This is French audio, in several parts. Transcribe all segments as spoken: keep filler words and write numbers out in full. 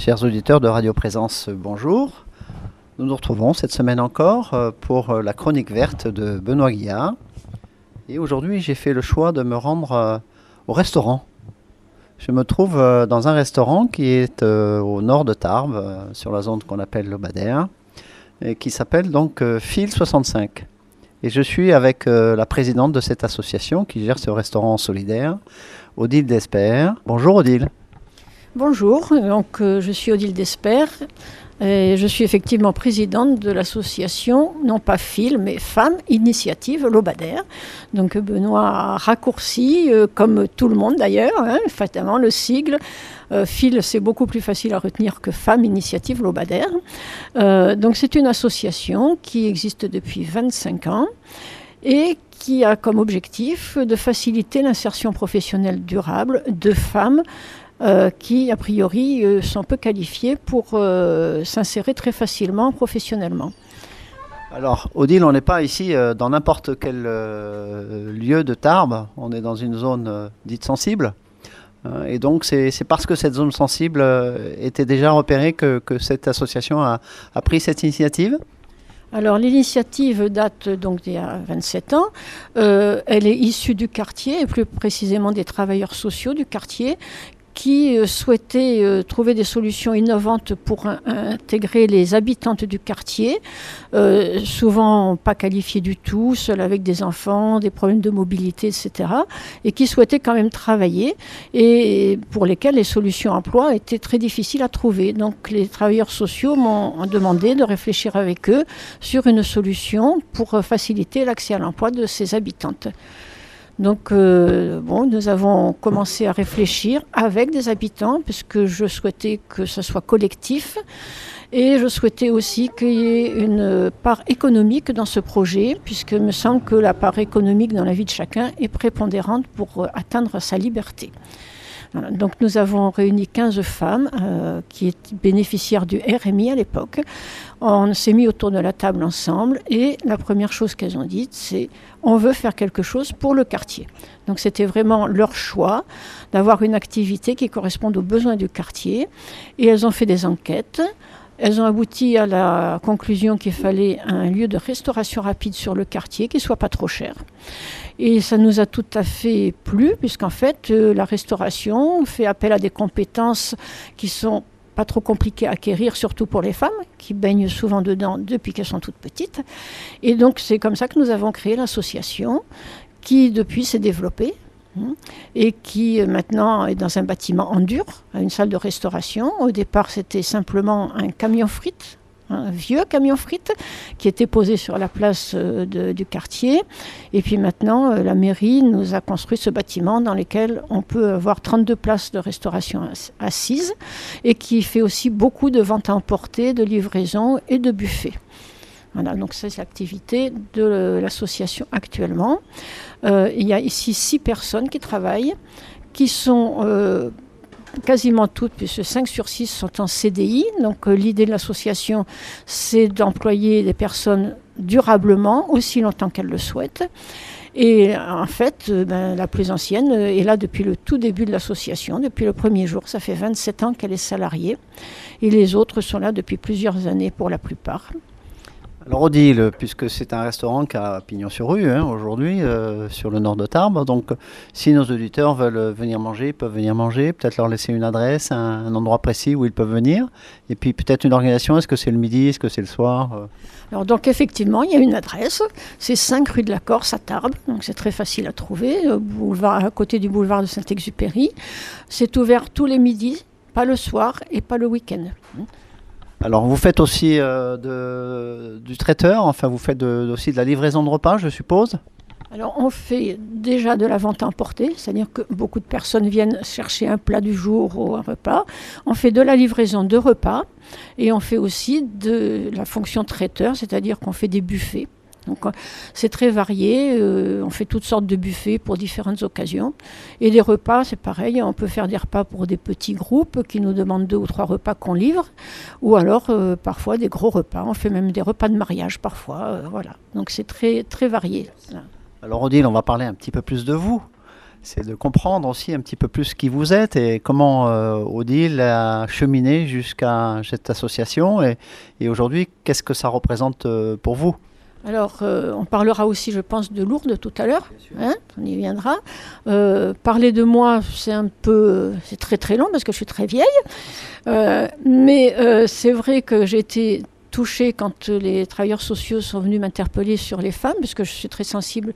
Chers auditeurs de Radio Présence, bonjour. Nous nous retrouvons cette semaine encore pour la chronique verte de Benoît Guillard. Et aujourd'hui, j'ai fait le choix de me rendre au restaurant. Je me trouve dans un restaurant qui est au nord de Tarbes, sur la zone qu'on appelle Lobadère, et qui s'appelle donc Fil soixante-cinq. Et je suis avec la présidente de cette association qui gère ce restaurant solidaire, Odile Desper. Bonjour Odile. Bonjour, donc euh, je suis Odile Desper et je suis effectivement présidente de l'association, non pas Fil, mais Femmes Initiative Lobadère. Donc Benoît a raccourci, euh, comme tout le monde d'ailleurs, hein, fatalement le sigle. Euh, Fil, c'est beaucoup plus facile à retenir que Femmes Initiative Lobadère. Euh, donc c'est une association qui existe depuis vingt-cinq ans et qui a comme objectif de faciliter l'insertion professionnelle durable de femmes Euh, qui, a priori, euh, sont peu qualifiés pour euh, s'insérer très facilement professionnellement. Alors, Odile, on n'est pas ici euh, dans n'importe quel euh, lieu de Tarbes, on est dans une zone euh, dite sensible. Euh, et donc, c'est, c'est parce que cette zone sensible euh, était déjà repérée que, que cette association a, a pris cette initiative. Alors l'initiative date donc d'il y a vingt-sept ans. Euh, elle est issue du quartier, et plus précisément des travailleurs sociaux du quartier, qui euh, souhaitaient euh, trouver des solutions innovantes pour un, intégrer les habitantes du quartier, euh, souvent pas qualifiées du tout, seules avec des enfants, des problèmes de mobilité, et cetera, et qui souhaitaient quand même travailler, et pour lesquels les solutions emploi étaient très difficiles à trouver. Donc les travailleurs sociaux m'ont demandé de réfléchir avec eux sur une solution pour faciliter l'accès à l'emploi de ces habitantes. Donc, euh, bon, nous avons commencé à réfléchir avec des habitants, puisque je souhaitais que ce soit collectif. Et je souhaitais aussi qu'il y ait une part économique dans ce projet, puisqu'il me semble que la part économique dans la vie de chacun est prépondérante pour atteindre sa liberté. Voilà, donc nous avons réuni quinze femmes euh, qui étaient bénéficiaires du R M I à l'époque. On s'est mis autour de la table ensemble et la première chose qu'elles ont dite, c'est on veut faire quelque chose pour le quartier. Donc c'était vraiment leur choix d'avoir une activité qui corresponde aux besoins du quartier. Et elles ont fait des enquêtes. Elles ont abouti à la conclusion qu'il fallait un lieu de restauration rapide sur le quartier qui ne soit pas trop cher. Et ça nous a tout à fait plu, puisqu'en fait, euh, la restauration fait appel à des compétences qui sont pas trop compliquées à acquérir, surtout pour les femmes, qui baignent souvent dedans depuis qu'elles sont toutes petites. Et donc, c'est comme ça que nous avons créé l'association, qui depuis s'est développée, et qui maintenant est dans un bâtiment en dur, une salle de restauration. Au départ, c'était simplement un camion frites, un vieux camion frites qui était posé sur la place de, du quartier. Et puis maintenant, la mairie nous a construit ce bâtiment dans lequel on peut avoir trente-deux places de restauration assises et qui fait aussi beaucoup de ventes à emporter, de livraison et de buffets. Voilà, donc c'est l'activité de l'association actuellement. Euh, il y a ici six personnes qui travaillent, qui sont euh, quasiment toutes, puisque cinq sur six sont en C D I. Donc euh, l'idée de l'association, c'est d'employer des personnes durablement, aussi longtemps qu'elles le souhaitent. Et en fait, euh, ben, la plus ancienne est là depuis le tout début de l'association, depuis le premier jour. Ça fait vingt-sept ans qu'elle est salariée. Et les autres sont là depuis plusieurs années pour la plupart. Alors Odile, puisque c'est un restaurant qui a pignon sur rue hein, aujourd'hui, euh, sur le nord de Tarbes, donc si nos auditeurs veulent venir manger, ils peuvent venir manger, peut-être leur laisser une adresse, un, un endroit précis où ils peuvent venir, et puis peut-être une organisation, est-ce que c'est le midi, est-ce que c'est le soir? Alors donc effectivement, il y a une adresse, c'est cinq rue de la Corse à Tarbes, donc c'est très facile à trouver, au boulevard, à côté du boulevard de Saint-Exupéry. C'est ouvert tous les midis, pas le soir et pas le week-end. Alors vous faites aussi euh, de, du traiteur, enfin vous faites de, aussi de la livraison de repas, je suppose? Alors on fait déjà de la vente à emporter, c'est-à-dire que beaucoup de personnes viennent chercher un plat du jour ou un repas. On fait de la livraison de repas et on fait aussi de la fonction traiteur, c'est-à-dire qu'on fait des buffets. Donc c'est très varié, euh, on fait toutes sortes de buffets pour différentes occasions. Et les repas, c'est pareil, on peut faire des repas pour des petits groupes qui nous demandent deux ou trois repas qu'on livre, ou alors euh, parfois des gros repas, on fait même des repas de mariage parfois, euh, voilà. Donc c'est très, très varié. Alors Odile, on va parler un petit peu plus de vous. c'est de comprendre aussi un petit peu plus qui vous êtes et comment euh, Odile a cheminé jusqu'à cette association et, et aujourd'hui, qu'est-ce que ça représente euh, pour vous? Alors, euh, on parlera aussi, je pense, de Lourdes tout à l'heure, hein, on y viendra. Euh, parler de moi, c'est un peu, c'est très très long parce que je suis très vieille, euh, mais euh, c'est vrai que j'ai été touchée quand les travailleurs sociaux sont venus m'interpeller sur les femmes, puisque je suis très sensible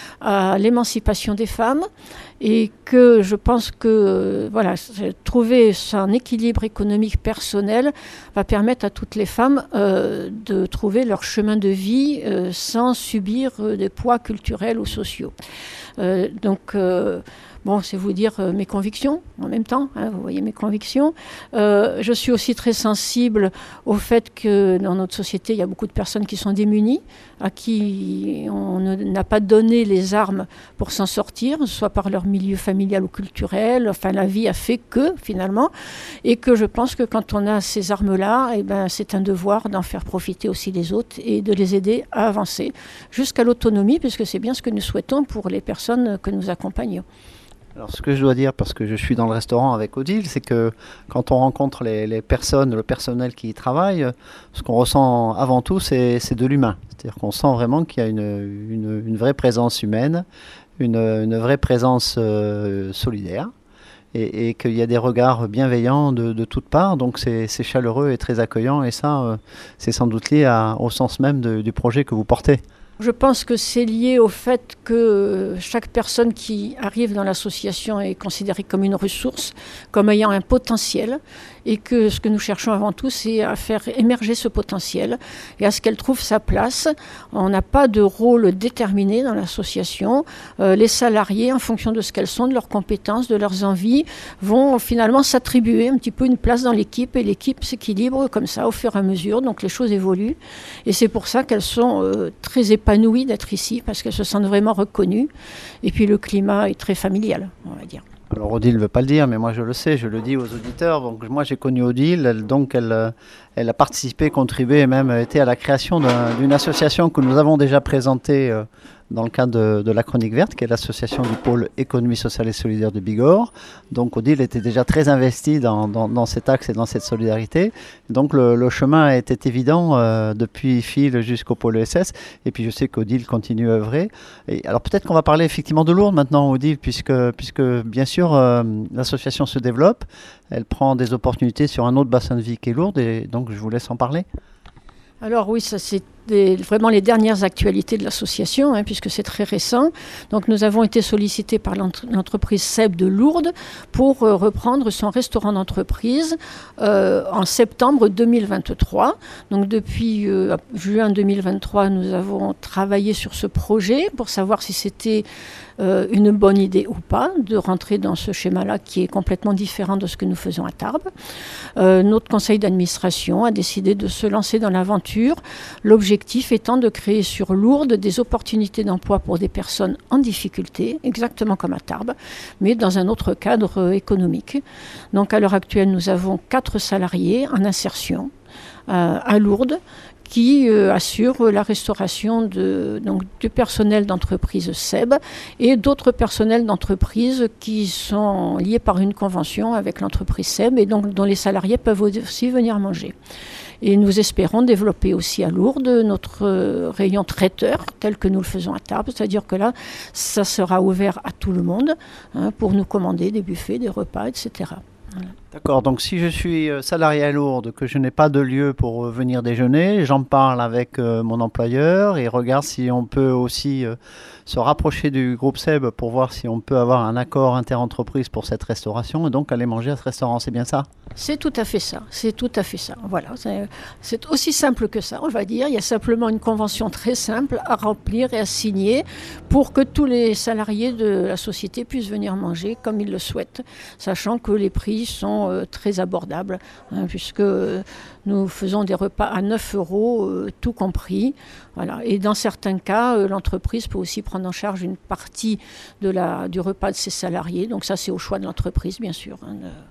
à l'émancipation des femmes et que je pense que voilà, trouver un équilibre économique personnel va permettre à toutes les femmes euh, de trouver leur chemin de vie euh, sans subir euh, des poids culturels ou sociaux. Euh, donc euh, Bon, c'est vous dire euh, mes convictions en même temps, hein, vous voyez mes convictions. Euh, je suis aussi très sensible au fait que dans notre société, il y a beaucoup de personnes qui sont démunies, à qui on n'a pas donné les armes pour s'en sortir, soit par leur milieu familial ou culturel. Enfin, la vie a fait que, finalement, et que je pense que quand on a ces armes-là, eh ben, c'est un devoir d'en faire profiter aussi les autres et de les aider à avancer jusqu'à l'autonomie, puisque c'est bien ce que nous souhaitons pour les personnes que nous accompagnons. Alors ce que je dois dire, parce que je suis dans le restaurant avec Odile, c'est que quand on rencontre les, les personnes, le personnel qui y travaille, ce qu'on ressent avant tout, c'est, c'est de l'humain. C'est-à-dire qu'on sent vraiment qu'il y a une, une, une vraie présence humaine, une, une vraie présence euh, solidaire, et, et qu'il y a des regards bienveillants de, de toutes parts, donc c'est, c'est chaleureux et très accueillant, et ça, euh, c'est sans doute lié à, au sens même de, du projet que vous portez. Je pense que c'est lié au fait que chaque personne qui arrive dans l'association est considérée comme une ressource, comme ayant un potentiel, et que ce que nous cherchons avant tout, c'est à faire émerger ce potentiel et à ce qu'elle trouve sa place. On n'a pas de rôle déterminé dans l'association. Euh, les salariés, en fonction de ce qu'elles sont, de leurs compétences, de leurs envies, vont finalement s'attribuer un petit peu une place dans l'équipe, et l'équipe s'équilibre comme ça au fur et à mesure, donc les choses évoluent. Et c'est pour ça qu'elles sont euh, très épanouies d'être ici, parce qu'elles se sentent vraiment reconnues. Et puis le climat est très familial, on va dire. Alors Odile ne veut pas le dire, mais moi je le sais, je le dis aux auditeurs. Donc moi j'ai connu Odile, elle, donc elle, elle a participé, contribué et même été à la création d'un, d'une association que nous avons déjà présentée euh, dans le cadre de, de la Chronique Verte, qui est l'association du pôle économie sociale et solidaire de Bigorre. Donc Odile était déjà très investie dans, dans, dans cet axe et dans cette solidarité. Donc le, le chemin était évident euh, depuis Phil jusqu'au pôle E S S. Et puis je sais qu'Odile continue à œuvrer. Et alors peut-être qu'on va parler effectivement de Lourdes maintenant, Odile, puisque, puisque bien sûr euh, l'association se développe. Elle prend des opportunités sur un autre bassin de vie qui est Lourdes. Et donc je vous laisse en parler. Alors oui, ça c'est des, vraiment les dernières actualités de l'association, hein, puisque c'est très récent. Donc nous avons été sollicités par l'entreprise Seb de Lourdes pour euh, reprendre son restaurant d'entreprise euh, en septembre deux mille vingt-trois. Donc depuis euh, juin deux mille vingt-trois, nous avons travaillé sur ce projet pour savoir si c'était euh, une bonne idée ou pas de rentrer dans ce schéma-là qui est complètement différent de ce que nous faisons à Tarbes. Euh, notre conseil d'administration a décidé de se lancer dans l'aventure. L'objectif étant de créer sur Lourdes des opportunités d'emploi pour des personnes en difficulté, exactement comme à Tarbes, mais dans un autre cadre euh, économique. Donc à l'heure actuelle, nous avons quatre salariés en insertion euh, à Lourdes qui euh, assurent la restauration de, donc, du personnel d'entreprise Seb et d'autres personnels d'entreprise qui sont liés par une convention avec l'entreprise Seb et donc dont les salariés peuvent aussi venir manger. Et nous espérons développer aussi à Lourdes notre euh, rayon traiteur, tel que nous le faisons à Tarbes. C'est-à-dire que là, ça sera ouvert à tout le monde hein, pour nous commander des buffets, des repas, et cetera. Voilà. D'accord, donc si je suis salarié à Lourdes, que je n'ai pas de lieu pour venir déjeuner, j'en parle avec euh, mon employeur et regarde si on peut aussi euh, se rapprocher du groupe Seb pour voir si on peut avoir un accord interentreprise pour cette restauration et donc aller manger à ce restaurant, c'est bien ça? C'est tout à fait ça, c'est tout à fait ça. Voilà, c'est, c'est aussi simple que ça, on va dire. Il y a simplement une convention très simple à remplir et à signer pour que tous les salariés de la société puissent venir manger comme ils le souhaitent, sachant que les prix sont euh, très abordables, hein, puisque euh, nous faisons des repas à neuf euros, euh, tout compris. Voilà. Et dans certains cas, euh, l'entreprise peut aussi prendre en charge une partie de la, du repas de ses salariés. Donc ça, c'est au choix de l'entreprise, bien sûr. Hein, de...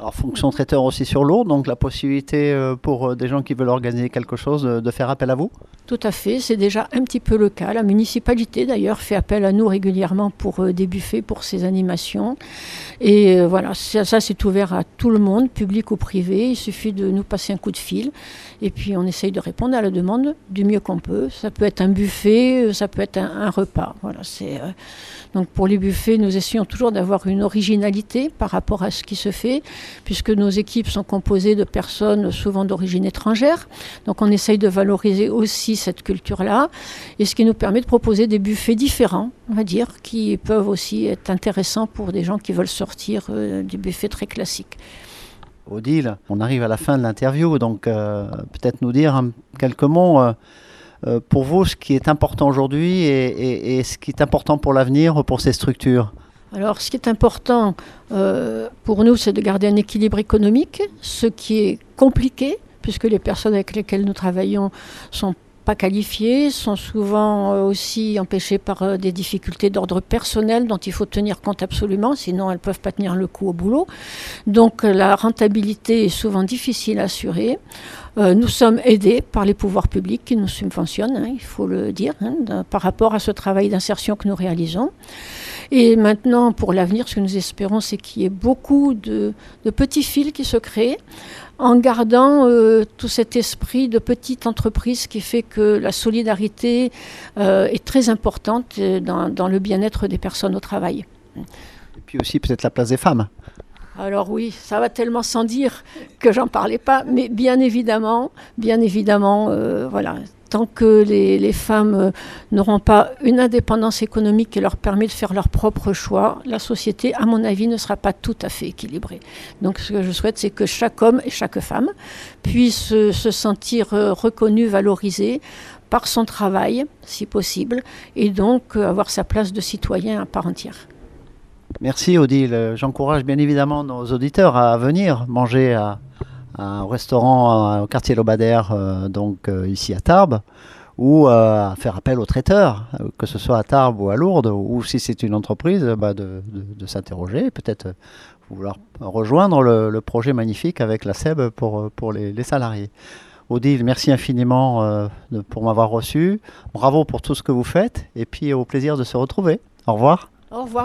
Alors, fonction traiteur aussi sur Lourdes, donc la possibilité euh, pour euh, des gens qui veulent organiser quelque chose euh, de faire appel à vous? Tout à fait, c'est déjà un petit peu le cas. La municipalité d'ailleurs fait appel à nous régulièrement pour euh, des buffets, pour ses animations. Et euh, voilà, ça, ça c'est ouvert à tout le monde, public ou privé. Il suffit de nous passer un coup de fil et puis on essaye de répondre à la demande du mieux qu'on peut. Ça peut être un buffet, ça peut être un, un repas. Voilà, c'est, euh... Donc pour les buffets, nous essayons toujours d'avoir une originalité par rapport à ce qui se fait, puisque nos équipes sont composées de personnes souvent d'origine étrangère. Donc on essaye de valoriser aussi cette culture-là, et ce qui nous permet de proposer des buffets différents, on va dire, qui peuvent aussi être intéressants pour des gens qui veulent sortir euh, du buffet très classique. Odile, on arrive à la fin de l'interview, donc euh, peut-être nous dire hein, quelques mots euh, euh, pour vous, ce qui est important aujourd'hui et, et, et ce qui est important pour l'avenir pour ces structures. Alors, ce qui est important euh, pour nous, c'est de garder un équilibre économique, ce qui est compliqué, puisque les personnes avec lesquelles nous travaillons sont pas qualifiées, sont souvent aussi empêchées par des difficultés d'ordre personnel dont il faut tenir compte absolument, sinon elles ne peuvent pas tenir le coup au boulot. Donc la rentabilité est souvent difficile à assurer. Euh, nous sommes aidés par les pouvoirs publics qui nous subventionnent, hein, il faut le dire, hein, de, par rapport à ce travail d'insertion que nous réalisons. Et maintenant, pour l'avenir, ce que nous espérons, c'est qu'il y ait beaucoup de, de petits fils qui se créent, en gardant euh, tout cet esprit de petite entreprise qui fait que la solidarité euh, est très importante dans, dans le bien-être des personnes au travail. Et puis aussi peut-être la place des femmes. Alors oui, ça va tellement sans dire que j'en parlais pas, mais bien évidemment, bien évidemment, euh, voilà. Tant que les, les femmes euh, n'auront pas une indépendance économique qui leur permet de faire leurs propres choix, la société, à mon avis, ne sera pas tout à fait équilibrée. Donc ce que je souhaite, c'est que chaque homme et chaque femme puisse euh, se sentir euh, reconnu, valorisé par son travail, si possible, et donc euh, avoir sa place de citoyen à part entière. Merci Odile. J'encourage bien évidemment nos auditeurs à venir manger à un restaurant au quartier Lobadère, euh, donc euh, ici à Tarbes, ou euh, à faire appel aux traiteurs, euh, que ce soit à Tarbes ou à Lourdes, ou si c'est une entreprise, bah, de, de, de s'interroger, peut-être euh, vouloir rejoindre le, le projet magnifique avec la S E B pour, pour les, les salariés. Odile, merci infiniment euh, de, pour m'avoir reçu. Bravo pour tout ce que vous faites, et puis au plaisir de se retrouver. Au revoir. Au revoir.